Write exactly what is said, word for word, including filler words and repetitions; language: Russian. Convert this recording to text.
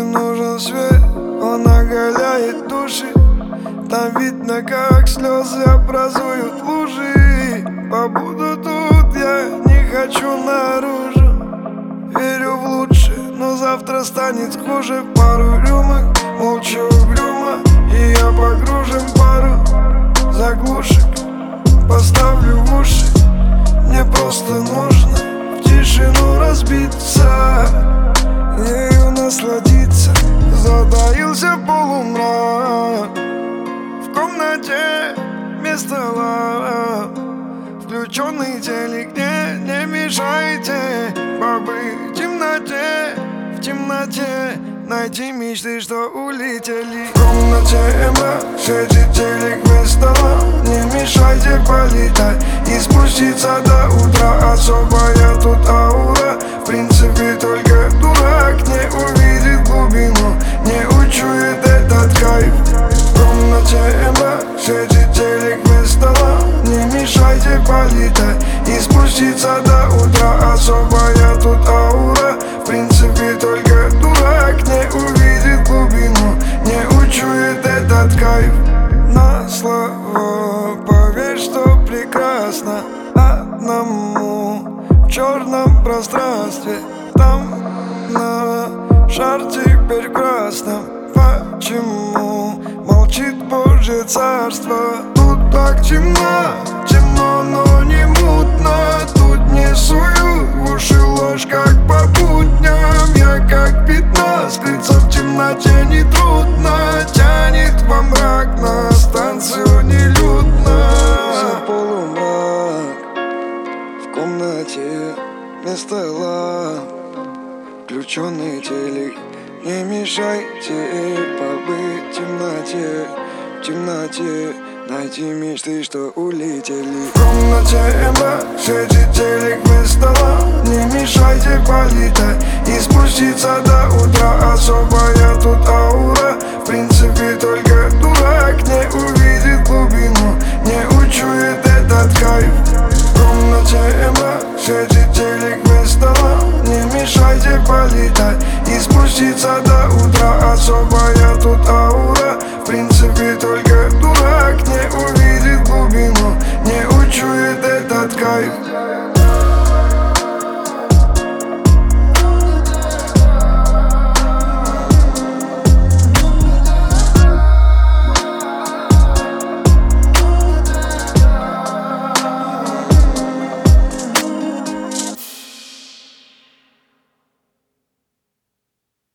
нужен свет, он оголяет души. Там видно, как слезы образуют лужи. Побуду тут, я не хочу наружу. Верю в лучшее, но завтра станет хуже. Пару рюмок, молчу угрюмо, и я погружен в пару заглушек. Поставлю в уши, мне просто нужно в тишину разбиться, ею насладиться. Затаился полумрак, в комнате без стола, включенный телек, не, не мешайте побыть в темноте, в темноте. Найти мечты, что улетели. В комнате мрак, светит телек без стола, не мешайте полетать и спуститься до утра. Особая тут аура, в принципе только дурак не увидит глубину, не учует этот кайф. В комнате мрак, светит телек без стола, не мешайте полетать и спуститься до утра. Особая тут аура, в принципе только дурак не увидит глубину, не учует этот кайф. На слова поверь, что прекрасно одному в черном пространстве. Там на шар теперь красном. Почему молчит Божье царство? Тут так темно, темно, но не мутно. Тут не сую в уши ложь, как по будням. Я как пятно, скрыться в темноте нетрудно. Тянет во мрак, на станцию нелюдно. За полумрак, в комнате без стола, включенный телек, не мешайте побыть в темноте, в темноте. Найти мечты, что улетели. В комнате мрак, светит телек без стола, не мешайте полетать и спуститься до утра. Особая тут аура, в принципе только дурак не увидит глубину, не учует этот кайф. В комнате мрак, светит телек без стола, не мешайте полетать и спуститься до утра. Особая тут аура, в принципе только дурак не увидит глубину, не учует этот кайф.